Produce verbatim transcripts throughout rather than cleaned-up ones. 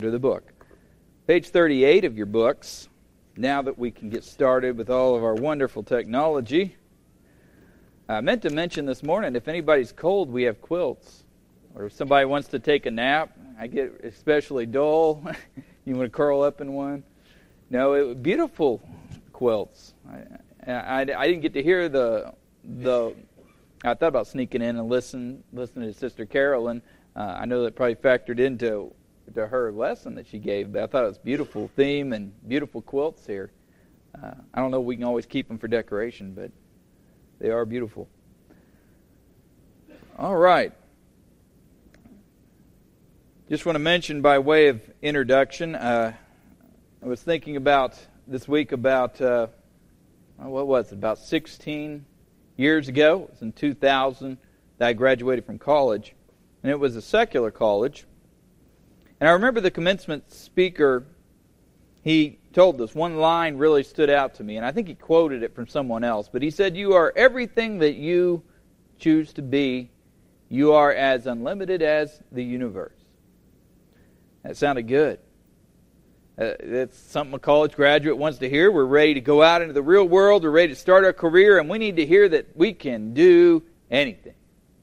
To the book. Page thirty-eight of your books. Now that we can get started with all of our wonderful technology. I meant to mention this morning, if anybody's cold, we have quilts. Or if somebody wants to take a nap, I get especially dull. You want to curl up in one? No, it, beautiful quilts. I, I, I didn't get to hear the the. I thought about sneaking in and listen listen to Sister Carolyn. Uh, I know that probably factored into to her lesson that she gave, but I thought it was a beautiful theme and beautiful quilts here. Uh, I don't know if we can always keep them for decoration, but they are beautiful. All right. Just want to mention by way of introduction, uh, I was thinking about this week about, uh, what was it, about sixteen years ago. It was in two thousand that I graduated from college, and it was a secular college. And I remember the commencement speaker, he told this. One line really stood out to me, and I think he quoted it from someone else. But he said, "You are everything that you choose to be. You are as unlimited as the universe." That sounded good. Uh, that's something a college graduate wants to hear. We're ready to go out into the real world. We're ready to start our career, and we need to hear that we can do anything.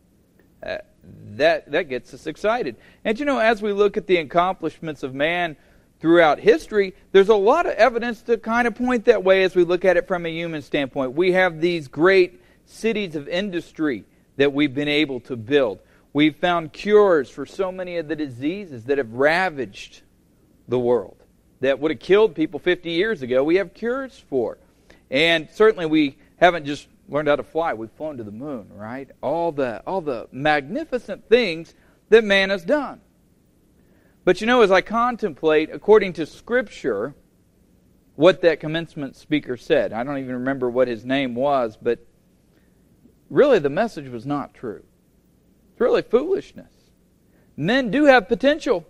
Uh, That that gets us excited. And you know, as we look at the accomplishments of man throughout history, there's a lot of evidence to kind of point that way as we look at it from a human standpoint. We have these great cities of industry that we've been able to build. We've found cures for so many of the diseases that have ravaged the world, that would have killed people fifty years ago. We have cures for. And certainly we haven't just learned how to fly. We've flown to the moon, right? All the all the magnificent things that man has done. But you know, as I contemplate, according to Scripture, what that commencement speaker said, I don't even remember what his name was, but really the message was not true. It's really foolishness. Men do have potential,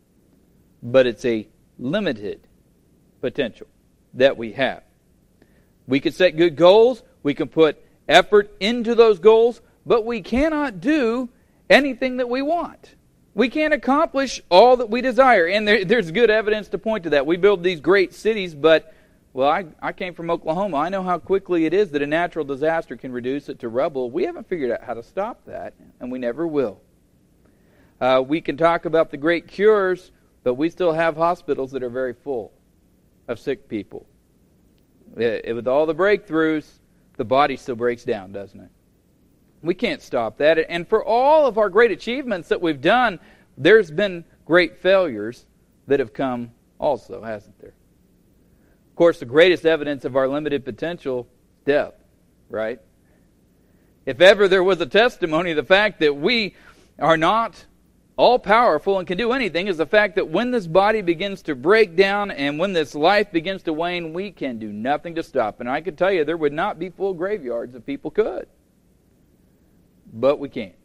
but it's a limited potential that we have. We can set good goals. We can put effort into those goals, but we cannot do anything that we want. We can't accomplish all that we desire. And there, there's good evidence to point to that. We build these great cities, but, well, I, I came from Oklahoma. I know how quickly it is that a natural disaster can reduce it to rubble. We haven't figured out how to stop that, and we never will. Uh, we can talk about the great cures, but we still have hospitals that are very full of sick people. It, with all the breakthroughs, the body still breaks down, doesn't it? We can't stop that. And for all of our great achievements that we've done, there's been great failures that have come also, hasn't there? Of course, the greatest evidence of our limited potential is death, right? If ever there was a testimony of the fact that we are not all-powerful and can do anything, is the fact that when this body begins to break down and when this life begins to wane, we can do nothing to stop. And I could tell you there would not be full graveyards if people could. But we can't.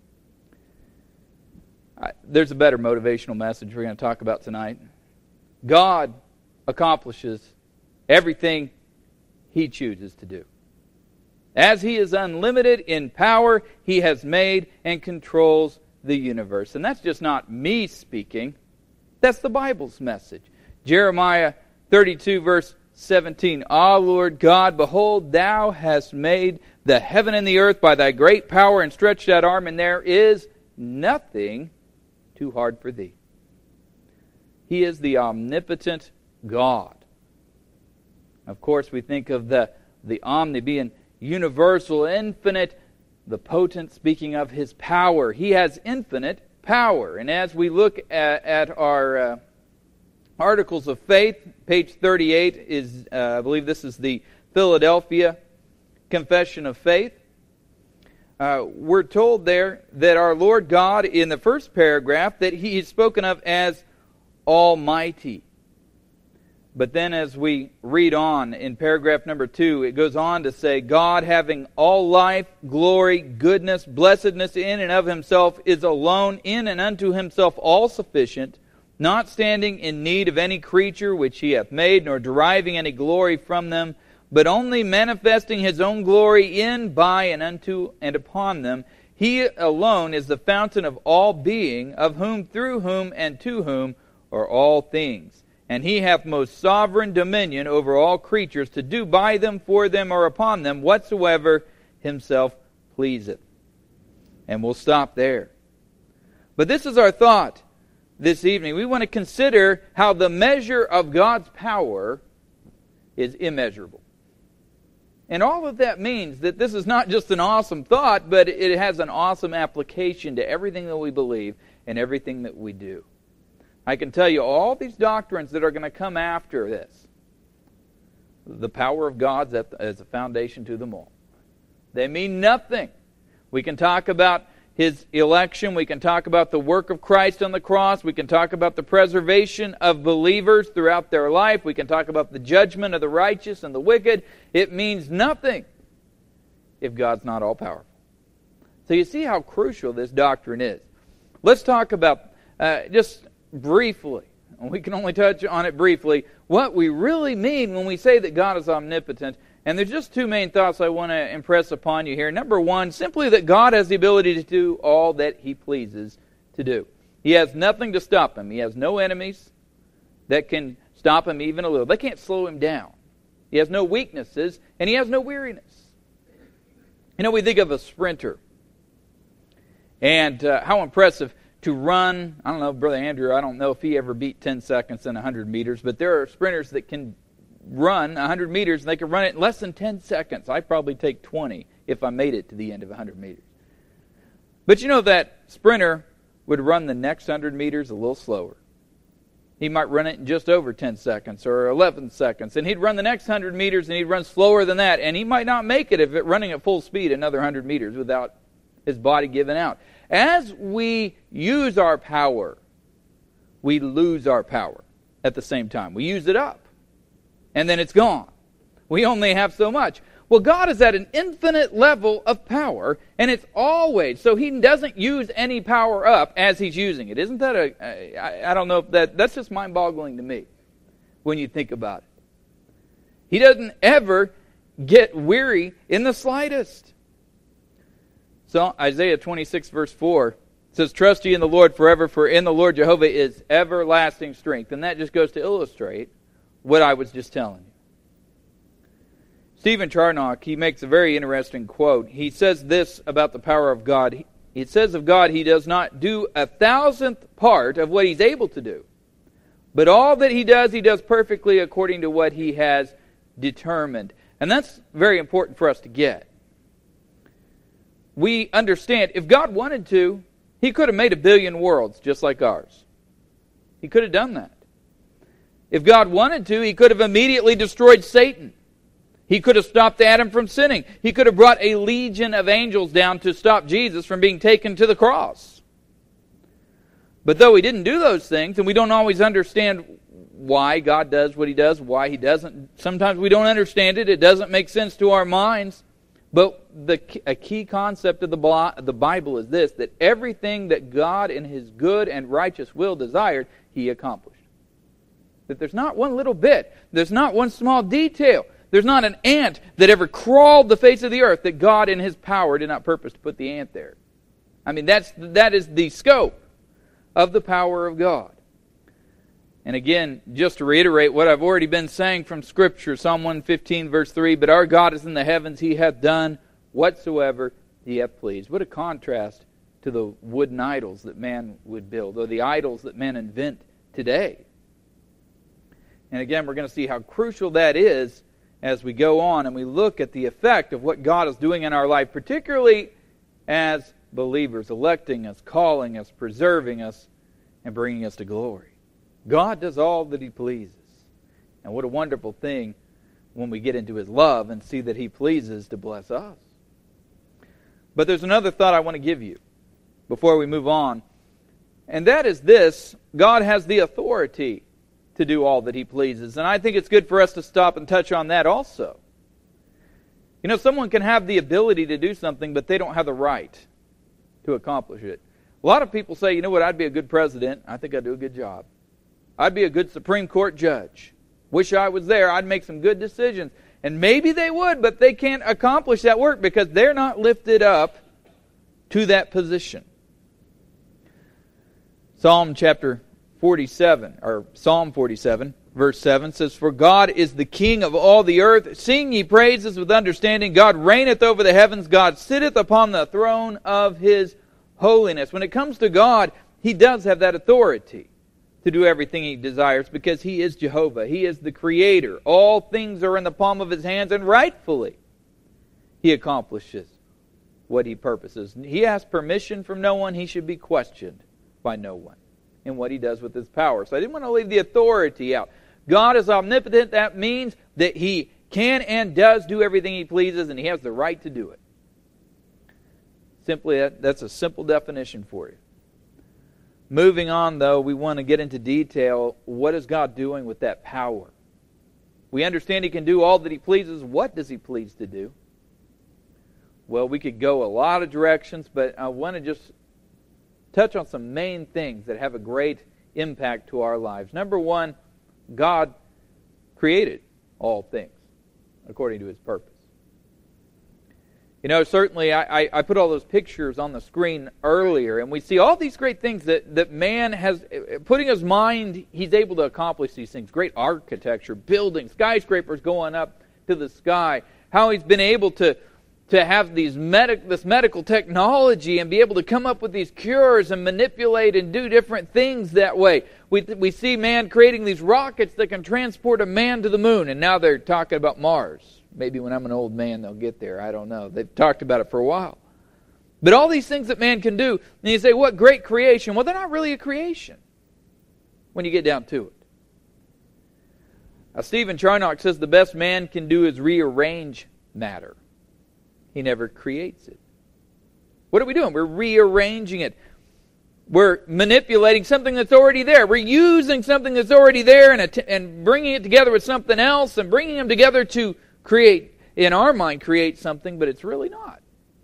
I, there's a better motivational message we're going to talk about tonight. God accomplishes everything He chooses to do. As He is unlimited in power, He has made and controls the universe. And that's just not me speaking. That's the Bible's message. Jeremiah thirty-two verse seventeen. Ah, Lord God, behold, Thou hast made the heaven and the earth by Thy great power and stretched out arm, and there is nothing too hard for Thee. He is the omnipotent God. Of course, we think of the, the omni being universal, infinite, the potent, speaking of His power. He has infinite power. And as we look at, at our uh, articles of faith, page thirty-eight is, uh, I believe this is the Philadelphia Confession of Faith. Uh, we're told there that our Lord God, in the first paragraph, that He is spoken of as Almighty. But then as we read on in paragraph number two, it goes on to say, God, having all life, glory, goodness, blessedness in and of Himself, is alone in and unto Himself all sufficient, not standing in need of any creature which He hath made, nor deriving any glory from them, but only manifesting His own glory in, by, and unto, and upon them. He alone is the fountain of all being, of whom, through whom, and to whom are all things. And he hath most sovereign dominion over all creatures, to do by them, for them, or upon them, whatsoever himself pleaseth. And we'll stop there. But this is our thought this evening. We want to consider how the measure of God's power is immeasurable. And all of that means that this is not just an awesome thought, but it has an awesome application to everything that we believe and everything that we do. I can tell you all these doctrines that are going to come after this. The power of God as a foundation to them all. They mean nothing. We can talk about His election. We can talk about the work of Christ on the cross. We can talk about the preservation of believers throughout their life. We can talk about the judgment of the righteous and the wicked. It means nothing if God's not all-powerful. So you see how crucial this doctrine is. Let's talk about, uh, just briefly, and we can only touch on it briefly, what we really mean when we say that God is omnipotent. And there's just two main thoughts I want to impress upon you here. Number one, simply that God has the ability to do all that He pleases to do. He has nothing to stop Him. He has no enemies that can stop Him even a little. They can't slow Him down. He has no weaknesses, and He has no weariness. You know, we think of a sprinter. And uh, how impressive to run. I don't know, Brother Andrew, I don't know if he ever beat ten seconds in one hundred meters, but there are sprinters that can run one hundred meters, and they can run it in less than ten seconds. I'd probably take twenty if I made it to the end of one hundred meters. But you know that sprinter would run the next one hundred meters a little slower. He might run it in just over ten seconds or eleven seconds, and he'd run the next one hundred meters, and he'd run slower than that, and he might not make it if it running at full speed another one hundred meters without his body giving out. As we use our power, we lose our power at the same time. We use it up. And then it's gone. We only have so much. Well, God is at an infinite level of power, and it's always, so He doesn't use any power up as He's using it. Isn't that a, I, I don't know if that, that's just mind-boggling to me when you think about it. He doesn't ever get weary in the slightest. So Isaiah twenty-six verse four says, "Trust ye in the Lord forever, for in the Lord Jehovah is everlasting strength." And that just goes to illustrate what I was just telling you. Stephen Charnock, he makes a very interesting quote. He says this about the power of God. It says of God, He does not do a thousandth part of what He's able to do. But all that He does, He does perfectly according to what He has determined. And that's very important for us to get. We understand, if God wanted to, He could have made a billion worlds just like ours. He could have done that. If God wanted to, He could have immediately destroyed Satan. He could have stopped Adam from sinning. He could have brought a legion of angels down to stop Jesus from being taken to the cross. But though He didn't do those things, and we don't always understand why God does what He does, why He doesn't, sometimes we don't understand it, it doesn't make sense to our minds. But the a key concept of the the Bible is this, that everything that God in His good and righteous will desired, He accomplished. That there's not one little bit, there's not one small detail, there's not an ant that ever crawled the face of the earth that God in His power did not purpose to put the ant there. I mean, that's that is the scope of the power of God. And again, just to reiterate what I've already been saying from Scripture, Psalm one fifteen, verse three, "But our God is in the heavens, He hath done whatsoever He hath pleased." What a contrast to the wooden idols that man would build, or the idols that men invent today. And again, we're going to see how crucial that is as we go on and we look at the effect of what God is doing in our life, particularly as believers, electing us, calling us, preserving us, and bringing us to glory. God does all that He pleases. And what a wonderful thing when we get into His love and see that He pleases to bless us. But there's another thought I want to give you before we move on. And that is this: God has the authority to do all that He pleases. And I think it's good for us to stop and touch on that also. You know, someone can have the ability to do something, but they don't have the right to accomplish it. A lot of people say, you know what, I'd be a good president. I think I'd do a good job. I'd be a good Supreme Court judge. Wish I was there. I'd make some good decisions. And maybe they would, but they can't accomplish that work because they're not lifted up to that position. Psalm chapter forty-seven, or Psalm forty-seven, verse seven says, "For God is the King of all the earth. Sing ye praises with understanding. God reigneth over the heavens. God sitteth upon the throne of His holiness." When it comes to God, He does have that authority to do everything He desires because He is Jehovah. He is the Creator. All things are in the palm of His hands, and rightfully He accomplishes what He purposes. He has permission from no one. He should be questioned by no one in what He does with His power. So I didn't want to leave the authority out. God is omnipotent. That means that He can and does do everything He pleases, and He has the right to do it. Simply, that, that's a simple definition for you. Moving on, though, we want to get into detail. What is God doing with that power? We understand He can do all that He pleases. What does He please to do? Well, we could go a lot of directions, but I want to just touch on some main things that have a great impact to our lives. Number one, God created all things according to His purpose. You know, certainly I, I, I put all those pictures on the screen earlier, and we see all these great things that, that man has, putting his mind, he's able to accomplish these things. Great architecture, buildings, skyscrapers going up to the sky. How he's been able to, to have these medic, this medical technology and be able to come up with these cures and manipulate and do different things that way. We, we see man creating these rockets that can transport a man to the moon, and now they're talking about Mars. Maybe when I'm an old man they'll get there. I don't know. They've talked about it for a while. But all these things that man can do, and you say, what great creation? Well, they're not really a creation when you get down to it. Now, Stephen Charnock says the best man can do is rearrange matter. He never creates it. What are we doing? We're rearranging it. We're manipulating something that's already there. We're using something that's already there and, att- and bringing it together with something else and bringing them together to create, in our mind, create something, but it's really not.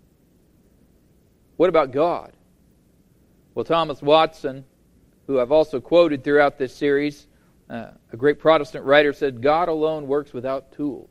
What about God? Well, Thomas Watson, who I've also quoted throughout this series, uh, a great Protestant writer, said, God alone works without tools.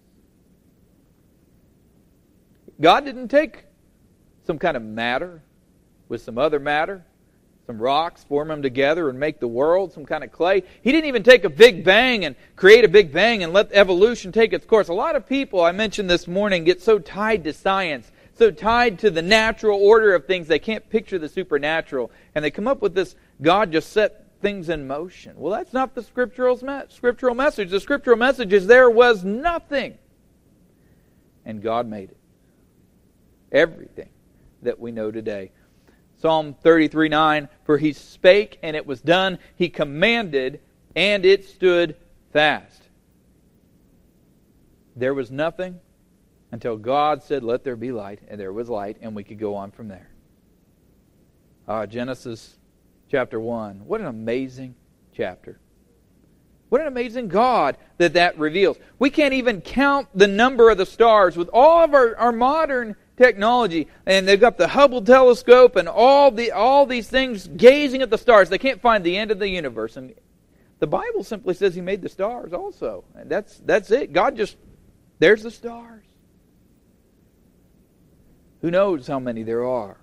God didn't take some kind of matter with some other matter, some rocks, form them together and make the world, some kind of clay. He didn't even take a big bang and create a big bang and let evolution take its course. A lot of people, I mentioned this morning, get so tied to science, so tied to the natural order of things, they can't picture the supernatural. And they come up with this, God just set things in motion. Well, that's not the scriptural, scriptural message. The scriptural message is there was nothing. And God made it. Everything that we know today. Psalm thirty-three nine, for He spake and it was done. He commanded and it stood fast. There was nothing until God said, let there be light, and there was light, and we could go on from there. Uh, Genesis chapter one. What an amazing chapter. What an amazing God that that reveals. We can't even count the number of the stars with all of our, our modern technology, and they've got the Hubble telescope and all the all these things gazing at the stars. They can't find the end of the universe, and the Bible simply says He made the stars also, and that's that's it. God just, there's the stars. Who knows how many there are?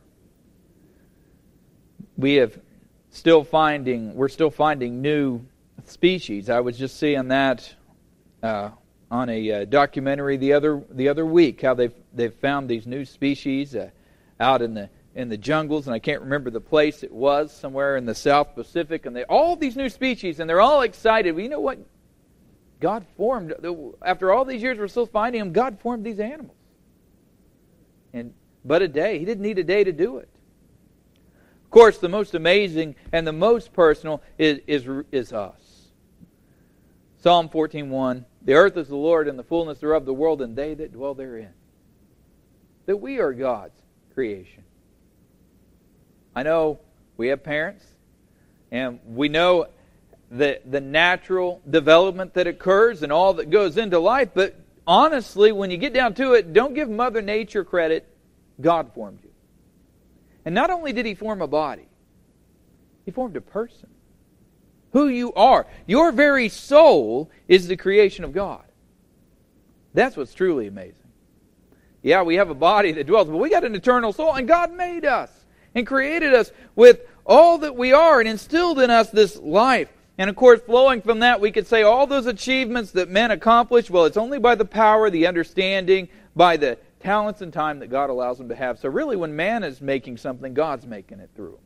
We have still finding we're still finding new species. I was just seeing that uh, on a uh, documentary the other the other week, how they've they've found these new species uh, out in the in the jungles, and I can't remember the place it was, somewhere in the South Pacific, and they all these new species, and they're all excited. Well, you know what? God formed, after all these years we're still finding them, God formed these animals. And but a day, He didn't need a day to do it. Of course, the most amazing and the most personal is is, is us. Psalm fourteen one, the earth is the Lord and the fullness thereof, the world and they that dwell therein. That we are God's creation. I know we have parents, and we know the, the natural development that occurs and all that goes into life, but honestly, when you get down to it, don't give Mother Nature credit. God formed you. And not only did He form a body, He formed a person. Who you are. Your very soul is the creation of God. That's what's truly amazing. Yeah, we have a body that dwells, but we got an eternal soul, and God made us. and created us with all that we are and instilled in us this life. And of course, flowing from that, we could say all those achievements that men accomplish, well, it's only by the power, the understanding, by the talents and time that God allows them to have. So really, when man is making something, God's making it through.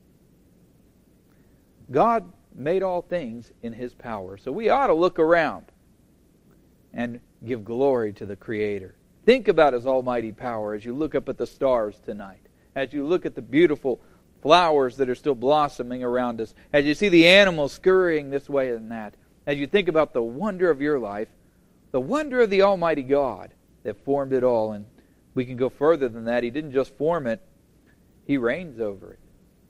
God made all things in His power. So we ought to look around and give glory to the Creator. Think about His almighty power as you look up at the stars tonight, as you look at the beautiful flowers that are still blossoming around us, as you see the animals scurrying this way and that, as you think about the wonder of your life, the wonder of the almighty God that formed it all. And we can go further than that. He didn't just form it, He reigns over it.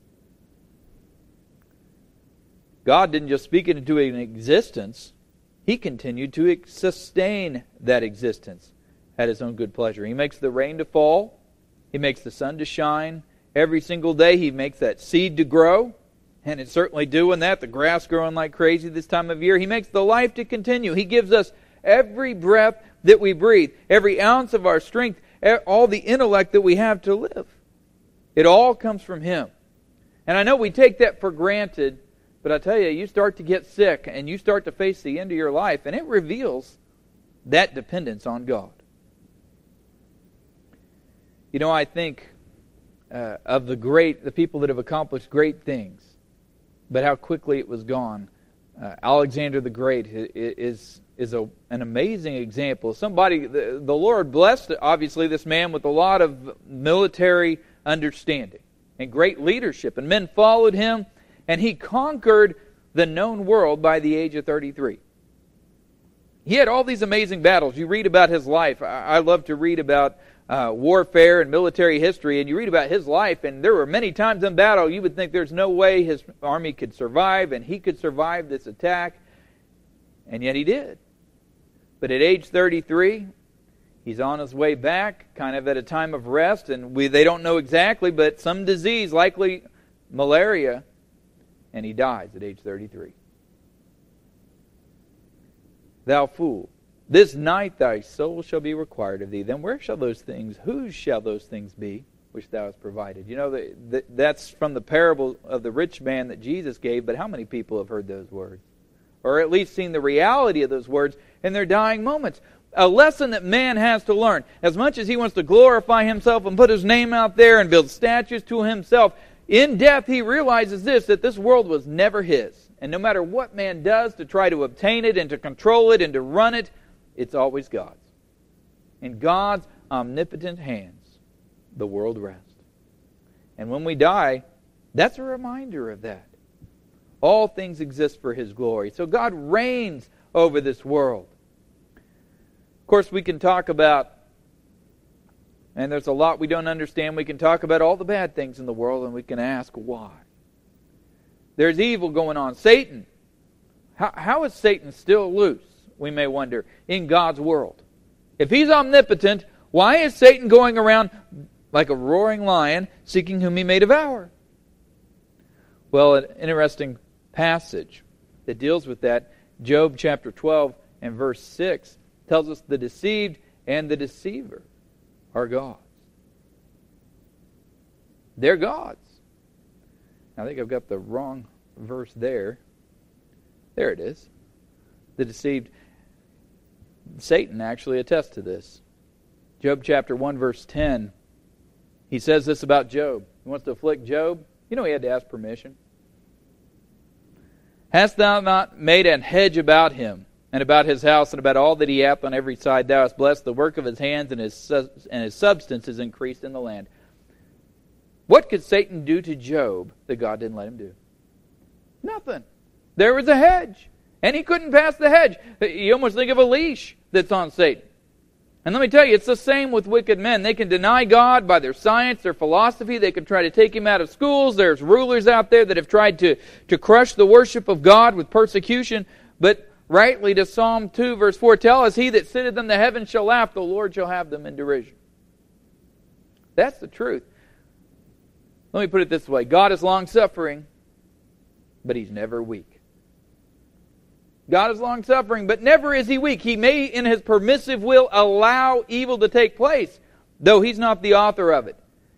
God didn't just speak it into an existence, He continued to sustain that existence at His own good pleasure. He makes the rain to fall, He makes the sun to shine. Every single day He makes that seed to grow, and it's certainly doing that. The grass growing like crazy this time of year. He makes the life to continue. He gives us every breath that we breathe, every ounce of our strength, all the intellect that we have to live. It all comes from Him. And I know we take that for granted, but I tell you, you start to get sick and you start to face the end of your life, and it reveals that dependence on God. You know, I think uh, of the great, the people that have accomplished great things, but how quickly it was gone. Uh, Alexander the Great is is a, an amazing example. Somebody, the, the Lord blessed, obviously, this man with a lot of military understanding and great leadership, and men followed him, and he conquered the known world by the age of thirty-three. He had all these amazing battles. You read about his life. I, I love to read about uh, warfare and military history, and you read about his life, and there were many times in battle you would think there's no way his army could survive, and he could survive this attack, and yet he did. But at age thirty-three, he's on his way back, kind of at a time of rest, and we they don't know exactly, but some disease, likely malaria, and he dies at age thirty-three. Thou fool, this night thy soul shall be required of thee. Then where shall those things, whose shall those things be, which thou hast provided? You know, the, the, that's from the parable of the rich man that Jesus gave, but how many people have heard those words? Or at least seen the reality of those words in their dying moments. A lesson that man has to learn. As much as he wants to glorify himself and put his name out there and build statues to himself, in death he realizes this, that this world was never his. And no matter what man does to try to obtain it and to control it and to run it, it's always God's. In God's omnipotent hands, the world rests. And when we die, that's a reminder of that. All things exist for His glory. So God reigns over this world. Of course, we can talk about, and there's a lot we don't understand, we can talk about all the bad things in the world, and we can ask why. There's evil going on. Satan. How, how is Satan still loose, we may wonder, in God's world? If He's omnipotent, why is Satan going around like a roaring lion, seeking whom he may devour? Well, an interesting passage that deals with that, Job chapter twelve and verse six, tells us the deceived and the deceiver are gods. They're gods. I think I've got the wrong verse there. There it is. The deceived. Satan actually attests to this. Job chapter one verse ten. He says this about Job. He wants to afflict Job. You know he had to ask permission. Hast thou not made an hedge about him, and about his house, and about all that he hath on every side? Thou hast blessed the work of his hands, and his, and his substance is increased in the land. What could Satan do to Job that God didn't let him do? Nothing. There was a hedge, and he couldn't pass the hedge. You almost think of a leash that's on Satan. And let me tell you, it's the same with wicked men. They can deny God by their science, their philosophy. They can try to take Him out of schools. There's rulers out there that have tried to, to crush the worship of God with persecution. But rightly does Psalm two verse four tell us, He that sitteth in the heavens shall laugh, the Lord shall have them in derision. That's the truth. Let me put it this way. God is long-suffering, but He's never weak. God is long-suffering, but never is He weak. He may, in His permissive will, allow evil to take place, though He's not the author of it.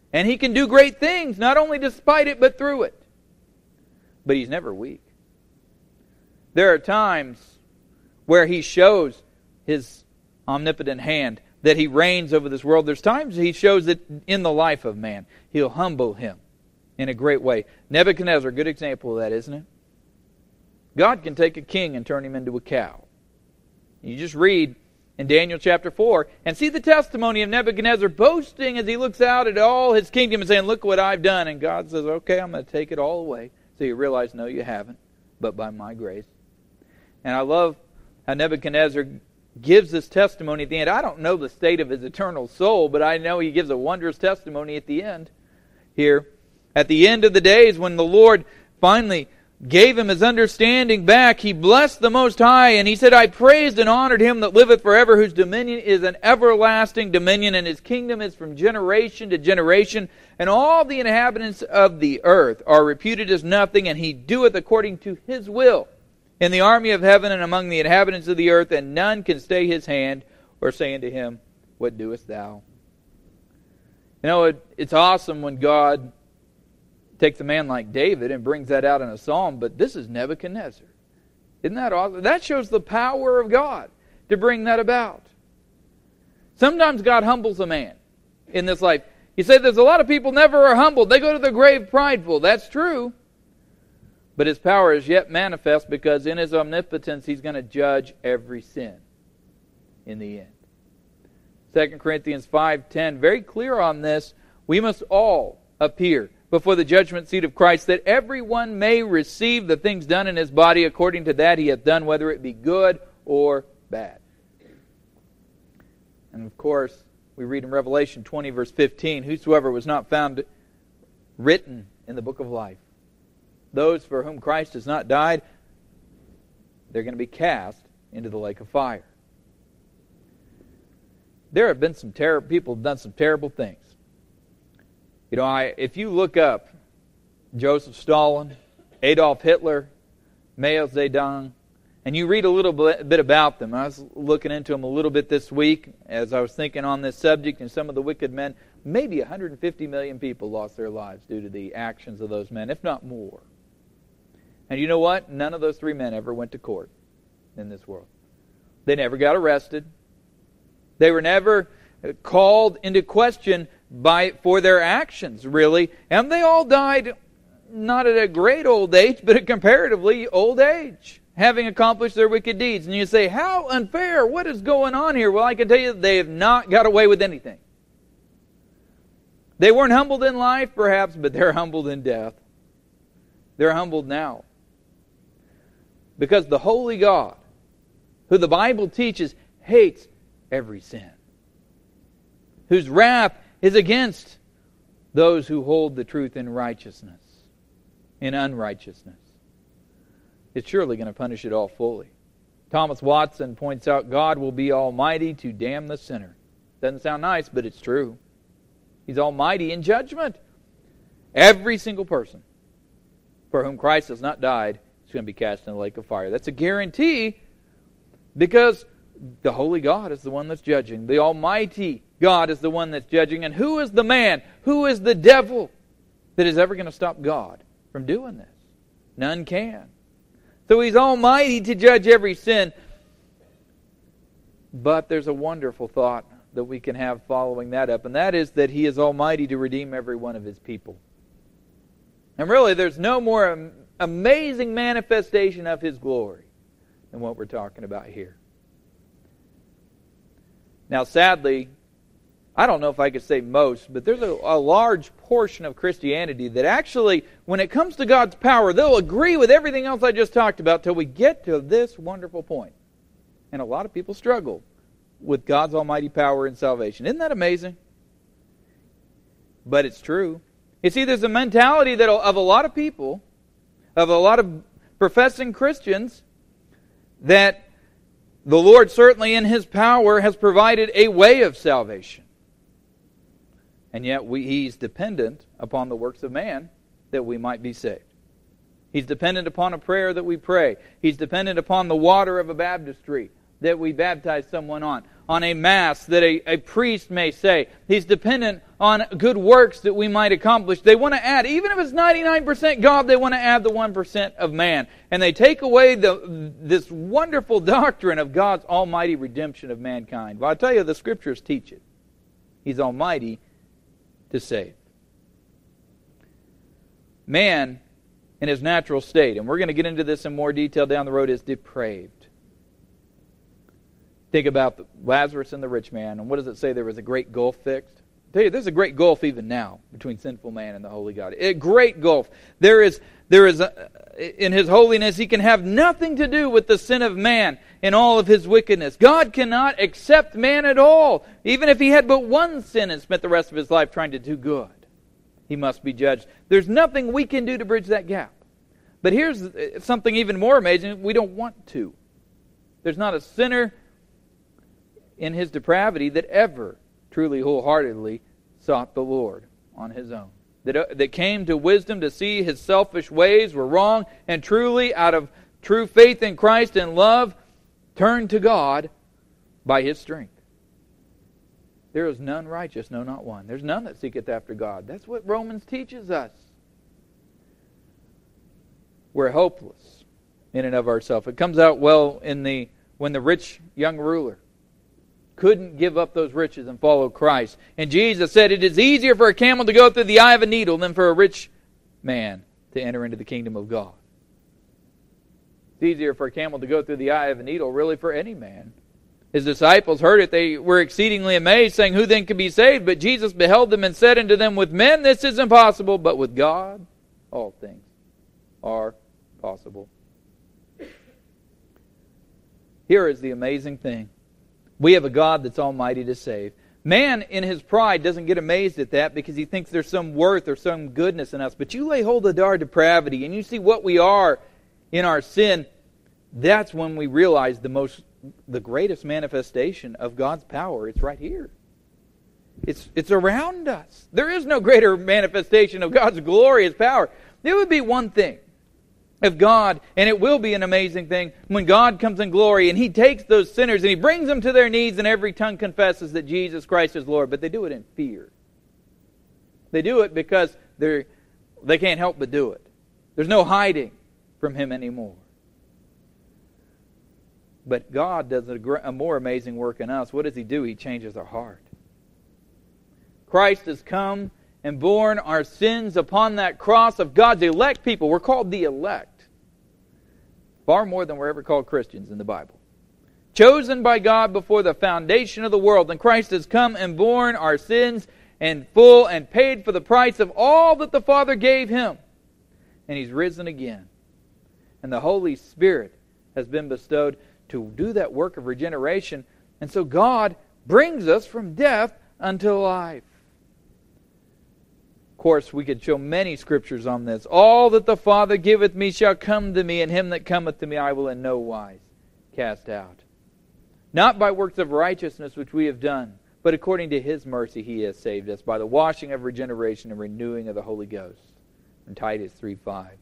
And He can do great things, not only despite it, but through it. But He's never weak. There are times where He shows His omnipotent hand, that He reigns over this world. There's times He shows that in the life of man, He'll humble him in a great way. Nebuchadnezzar, a good example of that, isn't it? God can take a king and turn him into a cow. You just read in Daniel chapter four and see the testimony of Nebuchadnezzar boasting as he looks out at all his kingdom and saying, look what I've done. And God says, okay, I'm going to take it all away. So you realize, no, you haven't, but by my grace. And I love how Nebuchadnezzar gives this testimony at the end. I don't know the state of his eternal soul, but I know he gives a wondrous testimony at the end here. At the end of the days, when the Lord finally gave him his understanding back, he blessed the Most High, and he said, I praised and honored him that liveth forever, whose dominion is an everlasting dominion, and his kingdom is from generation to generation. And all the inhabitants of the earth are reputed as nothing, and he doeth according to his will in the army of heaven and among the inhabitants of the earth, and none can stay his hand or say unto him, what doest thou? You know, it, it's awesome when God takes a man like David and brings that out in a psalm, but this is Nebuchadnezzar. Isn't that awesome? That shows the power of God to bring that about. Sometimes God humbles a man in this life. You say there's a lot of people never are humbled. They go to the grave prideful. That's true. But His power is yet manifest because in His omnipotence He's going to judge every sin in the end. Second Corinthians five ten, very clear on this. We must all appear before the judgment seat of Christ, that everyone may receive the things done in his body according to that he hath done, whether it be good or bad. And of course, we read in Revelation twenty, verse fifteen, whosoever was not found written in the book of life, those for whom Christ has not died, they're going to be cast into the lake of fire. There have been some terrible people who have done some terrible things. You know, I, if you look up Joseph Stalin, Adolf Hitler, Mao Zedong, and you read a little bit about them. I was looking into them a little bit this week as I was thinking on this subject, and some of the wicked men, maybe one hundred fifty million people lost their lives due to the actions of those men, if not more. And you know what? None of those three men ever went to court in this world. They never got arrested. They were never called into question by for their actions, really. And they all died not at a great old age, but at comparatively old age, having accomplished their wicked deeds. And you say, how unfair? What is going on here? Well, I can tell you that they have not got away with anything. They weren't humbled in life, perhaps, but they're humbled in death. They're humbled now. Because the holy God, who the Bible teaches, hates every sin, whose wrath is against those who hold the truth in righteousness, in unrighteousness. It's surely going to punish it all fully. Thomas Watson points out God will be almighty to damn the sinner. Doesn't sound nice, but it's true. He's almighty in judgment. Every single person for whom Christ has not died is going to be cast in the lake of fire. That's a guarantee, because the holy God is the one that's judging. The almighty God is the one that's judging. And who is the man, who is the devil that is ever going to stop God from doing this? None can. So He's almighty to judge every sin. But there's a wonderful thought that we can have following that up, and that is that He is almighty to redeem every one of His people. And really, there's no more amazing manifestation of His glory than what we're talking about here. Now, sadly, I don't know if I could say most, but there's a, a large portion of Christianity that actually, when it comes to God's power, they'll agree with everything else I just talked about till we get to this wonderful point. And a lot of people struggle with God's almighty power and salvation. Isn't that amazing? But it's true. You see, there's a mentality that of a lot of people, of a lot of professing Christians, that the Lord certainly in His power has provided a way of salvation. And yet we, He's dependent upon the works of man that we might be saved. He's dependent upon a prayer that we pray. He's dependent upon the water of a baptistry that we baptize someone on. on a mass that a, a priest may say. He's dependent on good works that we might accomplish. They want to add, even if it's ninety-nine percent God, they want to add the one percent of man. And they take away the this wonderful doctrine of God's almighty redemption of mankind. Well, I tell you, the Scriptures teach it. He's almighty to save. Man, in his natural state, and we're going to get into this in more detail down the road, is depraved. Think about Lazarus and the rich man, and what does it say? There was a great gulf fixed. I tell you, there's a great gulf even now between sinful man and the holy God. A great gulf. There is, there is a, in His holiness, He can have nothing to do with the sin of man in all of his wickedness. God cannot accept man at all, even if he had but one sin and spent the rest of his life trying to do good. He must be judged. There's nothing we can do to bridge that gap. But here's something even more amazing. We don't want to. There's not a sinner in his depravity that ever truly wholeheartedly sought the Lord on his own. That, uh, that came to wisdom to see his selfish ways were wrong, and truly, out of true faith in Christ and love, turned to God by His strength. There is none righteous, no, not one. There's none that seeketh after God. That's what Romans teaches us. We're hopeless in and of ourselves. It comes out well in the when the rich young ruler couldn't give up those riches and follow Christ. And Jesus said, it is easier for a camel to go through the eye of a needle than for a rich man to enter into the kingdom of God. It's easier for a camel to go through the eye of a needle, really, for any man. His disciples heard it. They were exceedingly amazed, saying, who then can be saved? But Jesus beheld them and said unto them, with men this is impossible, but with God all things are possible. Here is the amazing thing. We have a God that's almighty to save. Man, in his pride, doesn't get amazed at that because he thinks there's some worth or some goodness in us. But you lay hold of our depravity and you see what we are in our sin. That's when we realize the most, the greatest manifestation of God's power. It's right here. It's, it's around us. There is no greater manifestation of God's glorious power. There would be one thing. If God, and it will be an amazing thing, when God comes in glory and He takes those sinners and He brings them to their knees and every tongue confesses that Jesus Christ is Lord. But they do it in fear. They do it because they're, they can't help but do it. There's no hiding from Him anymore. But God does a, a more amazing work in us. What does He do? He changes our heart. Christ has come and borne our sins upon that cross of God's elect people. We're called the elect. Far more than we're ever called Christians in the Bible. Chosen by God before the foundation of the world. And Christ has come and borne our sins in full and paid for the price of all that the Father gave Him. And He's risen again. And the Holy Spirit has been bestowed to do that work of regeneration. And so God brings us from death unto life. Of course, we could show many scriptures on this. All that the Father giveth me shall come to me, and him that cometh to me I will in no wise cast out. Not by works of righteousness which we have done, but according to His mercy He has saved us, by the washing of regeneration and renewing of the Holy Ghost. In Titus three five.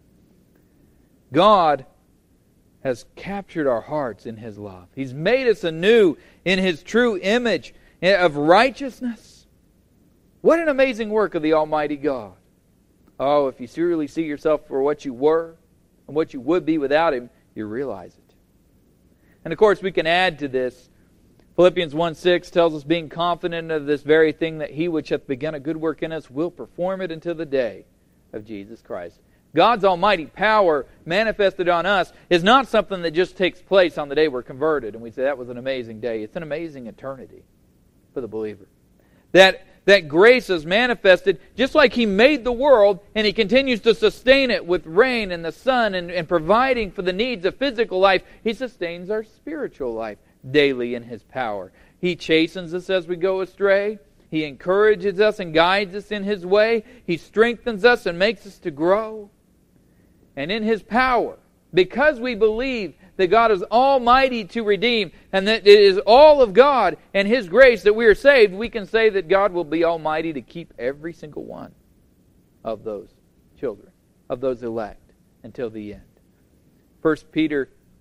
God has captured our hearts in His love. He's made us anew in His true image of righteousness. What an amazing work of the Almighty God. Oh, if you seriously see yourself for what you were and what you would be without Him, you realize it. And of course, we can add to this. Philippians one six tells us, being confident of this very thing, that He which hath begun a good work in us will perform it until the day of Jesus Christ. God's almighty power manifested on us is not something that just takes place on the day we're converted and we say that was an amazing day. It's an amazing eternity for the believer. That That grace is manifested just like He made the world and He continues to sustain it with rain and the sun and, and providing for the needs of physical life. He sustains our spiritual life daily in His power. He chastens us as we go astray. He encourages us and guides us in His way. He strengthens us and makes us to grow. And in His power, because we believe that God is almighty to redeem, and that it is all of God and His grace that we are saved, we can say that God will be almighty to keep every single one of those children, of those elect, until the end. First Peter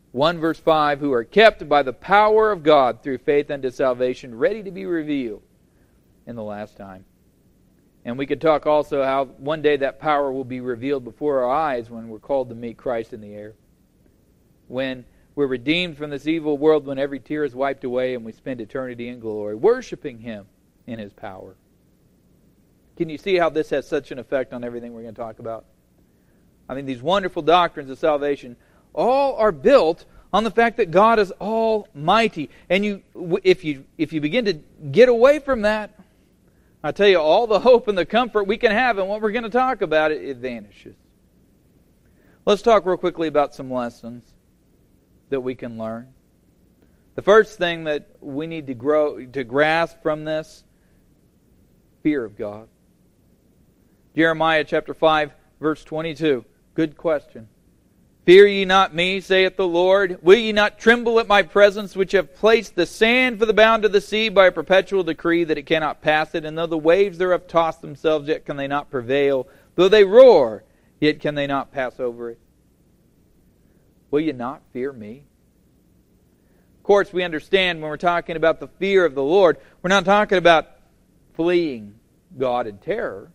one verse five, who are kept by the power of God through faith unto salvation, ready to be revealed in the last time. And we could talk also how one day that power will be revealed before our eyes when we're called to meet Christ in the air. When we're redeemed from this evil world, when every tear is wiped away and we spend eternity in glory, worshiping Him in His power. Can you see how this has such an effect on everything we're going to talk about? I mean, these wonderful doctrines of salvation all are built on the fact that God is almighty. And you, if you if you begin to get away from that, I tell you, all the hope and the comfort we can have in what we're going to talk about, it, it vanishes. Let's talk real quickly about some lessons that we can learn. The first thing that we need to grow to grasp from this, fear of God. Jeremiah chapter five, verse twenty-two. Good question. Fear ye not me, saith the Lord. Will ye not tremble at my presence, which have placed the sand for the bound of the sea by a perpetual decree that it cannot pass it? And though the waves thereof toss themselves, yet can they not prevail. Though they roar, yet can they not pass over it. Will you not fear me? Of course, we understand when we're talking about the fear of the Lord, we're not talking about fleeing God in terror.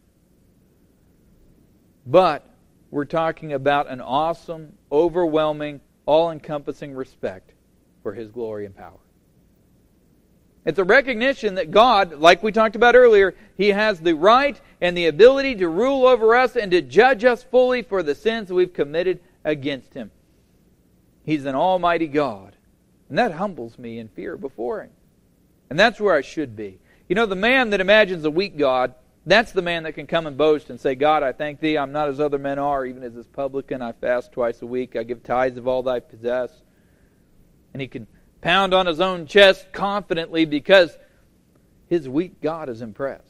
But we're talking about an awesome, overwhelming, all-encompassing respect for His glory and power. It's a recognition that God, like we talked about earlier, He has the right and the ability to rule over us and to judge us fully for the sins that we've committed against Him. He's an almighty God. And that humbles me in fear before Him. And that's where I should be. You know, the man that imagines a weak God, that's the man that can come and boast and say, God, I thank Thee, I'm not as other men are, even as this publican. I fast twice a week. I give tithes of all that I possess. And he can pound on his own chest confidently because his weak God is impressed.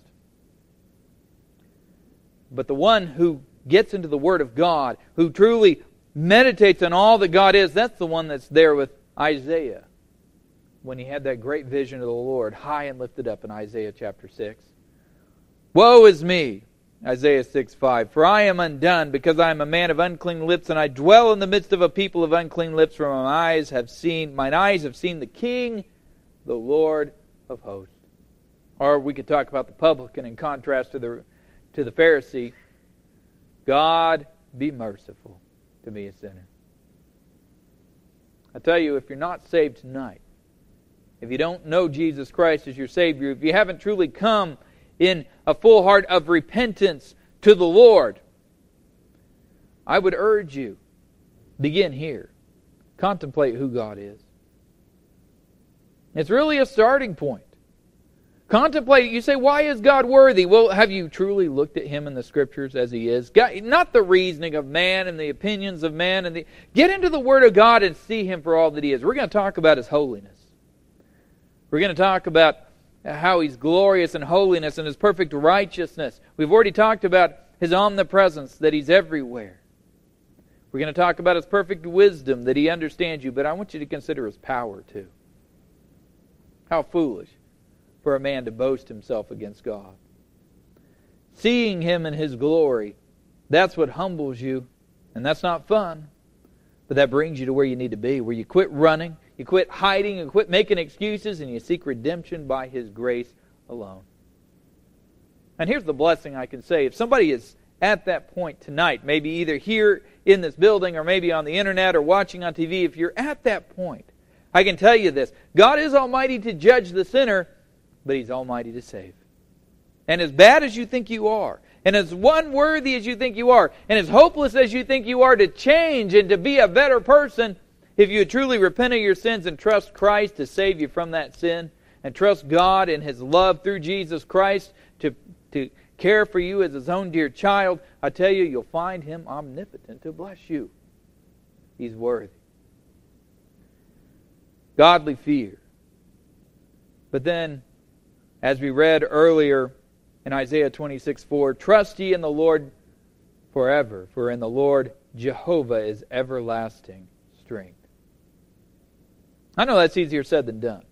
But the one who gets into the Word of God, who truly meditates on all that God is, that's the one that's there with Isaiah when he had that great vision of the Lord high and lifted up in Isaiah chapter six. Woe is me, Isaiah six five, for I am undone, because I am a man of unclean lips, and I dwell in the midst of a people of unclean lips, for my eyes have seen, mine eyes have seen the King, the Lord of hosts. Or we could talk about the publican in contrast to the to the Pharisee. God be merciful to me, a sinner. I tell you, if you're not saved tonight, if you don't know Jesus Christ as your Savior, if you haven't truly come in a full heart of repentance to the Lord, I would urge you, begin here. Contemplate who God is. It's really a starting point. Contemplate. You say, why is God worthy? Well, have you truly looked at Him in the Scriptures as He is? God, not the reasoning of man and the opinions of man. and the, Get into the Word of God and see Him for all that He is. We're going to talk about His holiness. We're going to talk about how He's glorious in holiness and His perfect righteousness. We've already talked about His omnipresence, that He's everywhere. We're going to talk about His perfect wisdom, that He understands you, but I want you to consider His power too. How foolish for a man to boast himself against God. Seeing Him in His glory, that's what humbles you, and that's not fun, but that brings you to where you need to be, where you quit running, you quit hiding, you quit making excuses, and you seek redemption by His grace alone. And here's the blessing I can say. If somebody is at that point tonight, maybe either here in this building or maybe on the internet or watching on T V, if you're at that point, I can tell you this. God is almighty to judge the sinner, but He's almighty to save. And as bad as you think you are, and as unworthy as you think you are, and as hopeless as you think you are to change and to be a better person, if you truly repent of your sins and trust Christ to save you from that sin, and trust God in His love through Jesus Christ to, to care for you as His own dear child, I tell you, you'll find Him omnipotent to bless you. He's worthy. Godly fear. But then, as we read earlier in Isaiah twenty-six four, trust ye in the Lord forever, for in the Lord Jehovah is everlasting strength. I know that's easier said than done.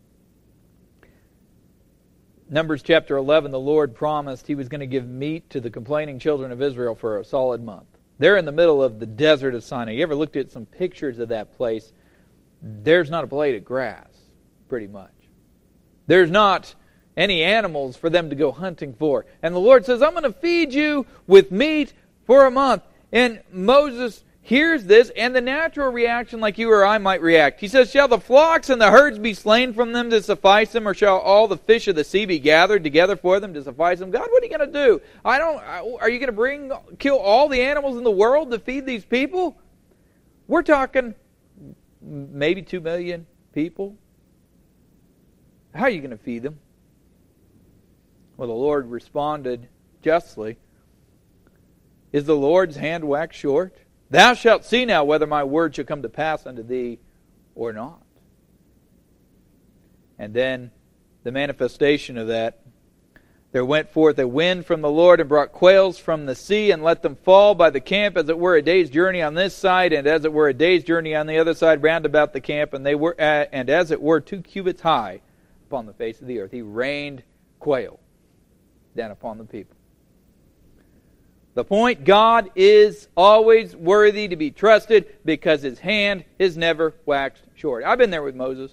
Numbers chapter eleven, the Lord promised He was going to give meat to the complaining children of Israel for a solid month. They're in the middle of the desert of Sinai. You ever looked at some pictures of that place? there's not a blade of grass, pretty much. There's not any animals for them to go hunting for. And the Lord says, I'm going to feed you with meat for a month. And Moses hears this, and the natural reaction, like you or I might react. He says, shall the flocks and the herds be slain from them to suffice them, or shall all the fish of the sea be gathered together for them to suffice them? God, what are you going to do? I don't. Are you going to bring, kill all the animals in the world to feed these people? We're talking maybe two million people. How are you going to feed them? Well, the Lord responded justly. Is the Lord's hand waxed short? Thou shalt see now whether my word shall come to pass unto thee or not. And then the manifestation of that. There went forth a wind from the Lord and brought quails from the sea and let them fall by the camp as it were a day's journey on this side and as it were a day's journey on the other side round about the camp, and they were at, and as it were two cubits high upon the face of the earth. He rained quail down upon the people. The point, God is always worthy to be trusted because His hand is never waxed short. I've been there with Moses.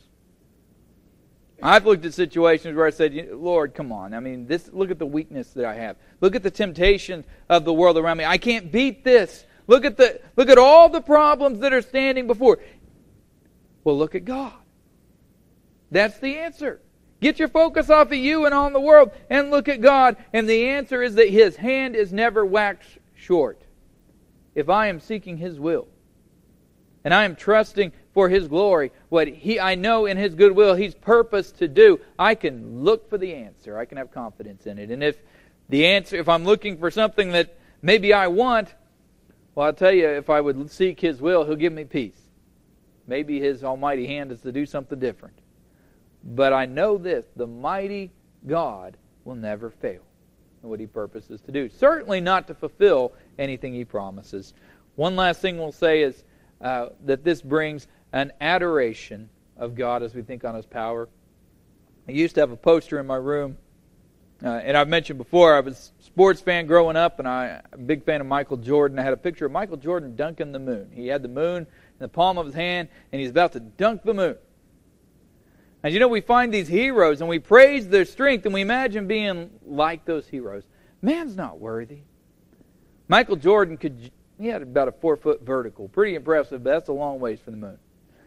I've looked at situations where I said, Lord, come on. I mean, this. Look at the weakness that I have. Look at the temptation of the world around me. I can't beat this. Look at the look at all the problems that are standing before. Well, look at God. That's the answer. Get your focus off of you and on the world and look at God. And the answer is that His hand is never waxed short. If I am seeking His will and I am trusting for His glory, what He I know in His goodwill He's purposed to do, I can look for the answer. I can have confidence in it. And if the answer, if I'm looking for something that maybe I want, well, I'll tell you, if I would seek His will, He'll give me peace. Maybe His almighty hand is to do something different. But I know this, the mighty God will never fail in what He purposes to do. Certainly not to fulfill anything He promises. One last thing we'll say is uh, that this brings an adoration of God as we think on His power. I used to have a poster in my room, uh, and I've mentioned before, I was a sports fan growing up, and I, I'm a big fan of Michael Jordan. I had a picture of Michael Jordan dunking the moon. He had the moon in the palm of his hand, and he's about to dunk the moon. And you know, we find these heroes and we praise their strength and we imagine being like those heroes. Man's not worthy. Michael Jordan, could he had about a four-foot vertical. Pretty impressive, but that's a long ways from the moon.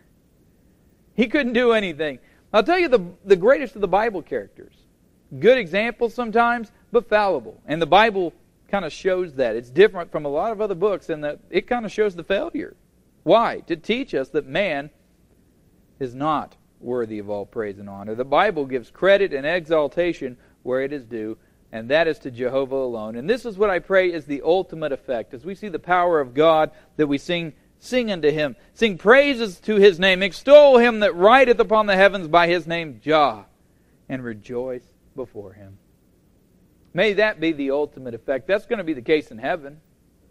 He couldn't do anything. I'll tell you the, the greatest of the Bible characters. Good examples sometimes, but fallible. And the Bible kind of shows that. It's different from a lot of other books in that it kind of shows the failure. Why? To teach us that man is not worthy of all praise and honor. The Bible gives credit and exaltation where it is due, and that is to Jehovah alone. And this is what I pray is the ultimate effect. As we see the power of God, that we sing, sing unto Him. Sing praises to His name. Extol Him that rideth upon the heavens by His name, Jah, and rejoice before Him. May that be the ultimate effect. That's going to be the case in heaven.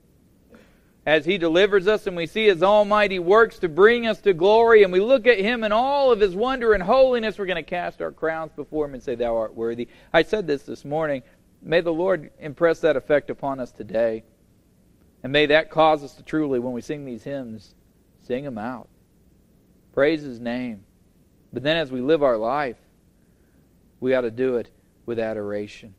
As He delivers us and we see His almighty works to bring us to glory, and we look at Him in all of His wonder and holiness, we're going to cast our crowns before Him and say, Thou art worthy. I said this this morning. May the Lord impress that effect upon us today. And may that cause us to truly, when we sing these hymns, sing them out. Praise His name. But then as we live our life, we ought to do it with adoration.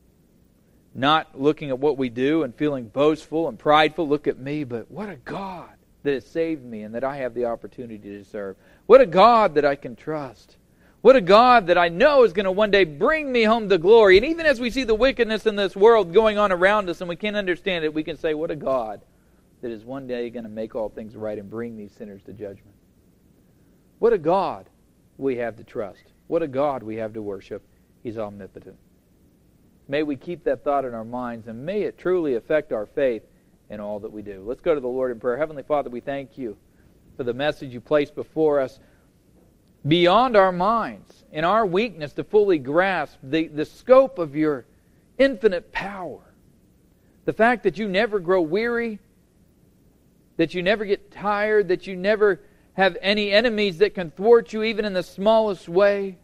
Not looking at what we do and feeling boastful and prideful. Look at me, but what a God that has saved me and that I have the opportunity to serve. What a God that I can trust. What a God that I know is going to one day bring me home to glory. And even as we see the wickedness in this world going on around us and we can't understand it, we can say, what a God that is one day going to make all things right and bring these sinners to judgment. What a God we have to trust. What a God we have to worship. He's omnipotent. May we keep that thought in our minds, and may it truly affect our faith in all that we do. Let's go to the Lord in prayer. Heavenly Father, we thank You for the message You placed before us beyond our minds, in our weakness to fully grasp the, the scope of Your infinite power. The fact that You never grow weary, that You never get tired, that You never have any enemies that can thwart You even in the smallest way,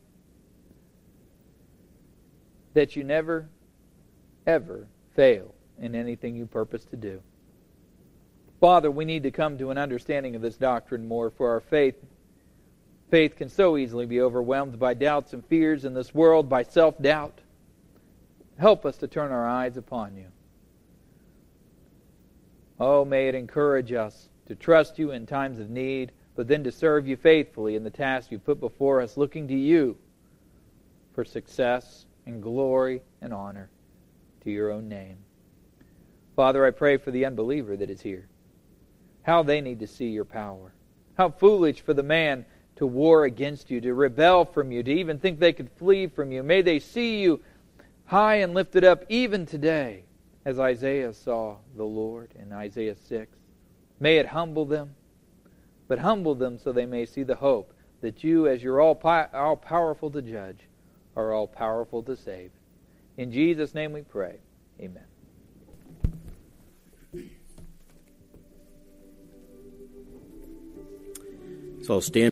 that You never, ever fail in anything You purpose to do. Father, we need to come to an understanding of this doctrine more, for our faith Faith can so easily be overwhelmed by doubts and fears in this world, by self-doubt. Help us to turn our eyes upon you. Oh, may it encourage us to trust you in times of need, but then to serve you faithfully in the task you put before us, looking to you for success and glory and honor to your own name. Father, I pray for the unbeliever that is here. How they need to see your power. How foolish for the man to war against you, to rebel from you, to even think they could flee from you. May they see you high and lifted up even today, as Isaiah saw the Lord in Isaiah six. May it humble them, but humble them so they may see the hope that you, as you're all, all powerful to judge, are all powerful to save. In Jesus' name we pray. Amen. So I'll stand.